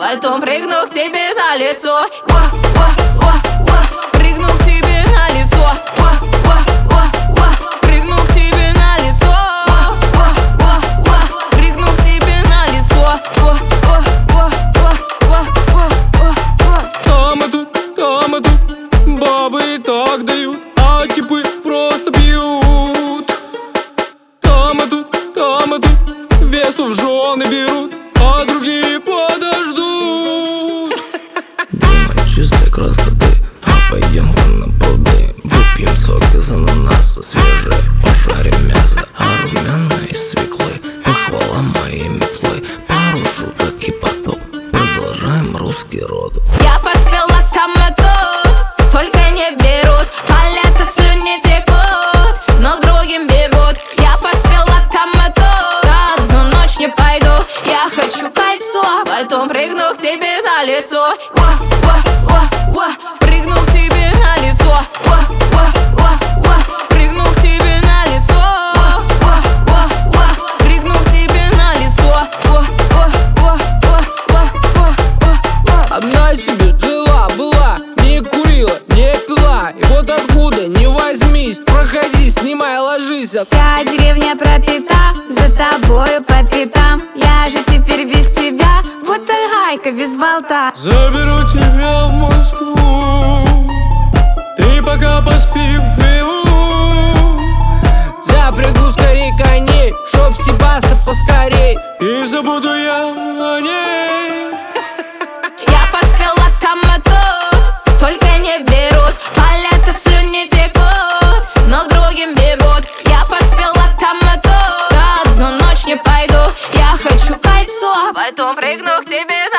потом прыгну к тебе на лицо. Прыгну к тебе на лицо. Прыгну к тебе на лицо. Прыгну к тебе на лицо. Там и тут бабы и так дают, а типы просто бьют. Там и тут весу в жены берут, а другие подождут. Дома чистой красоты, а пойдем-ка на пруды. Выпьем сок из ананаса, свежее, пожарим мясо, а румяна из свеклы, похвала моей метлы. Пару шуток и потоп, продолжаем русский род. Я поспела там и тут, только не берут, а лето слюни текут, но к другим бегут. Я поспела там и тут, на одну ночь не пойду. Я хочу кольцо, потом прыгну к тебе на лицо. Прыгну к тебе на лицо. Прыгну к тебе на лицо. Прыгну к тебе на лицо. Одна себе жила, была, не курила, не пила. И вот откуда, не возьмись, проходи, снимай, ложись. Вся деревня пропита, за тобою по пятам. Я же теперь без тебя, вот и гайка без болта. Заберу тебя в Москву, ты пока поспи в Крыму. Запрягу скорей коней, чтоб съебаться поскорей, и забуду я о ней. Я поспела там и тут, только не берут, а лето слюни текут, но к другим бегут. Я поспела там и тут, на одну ночь не пойду. Я хочу кольцо, потом прыгну к тебе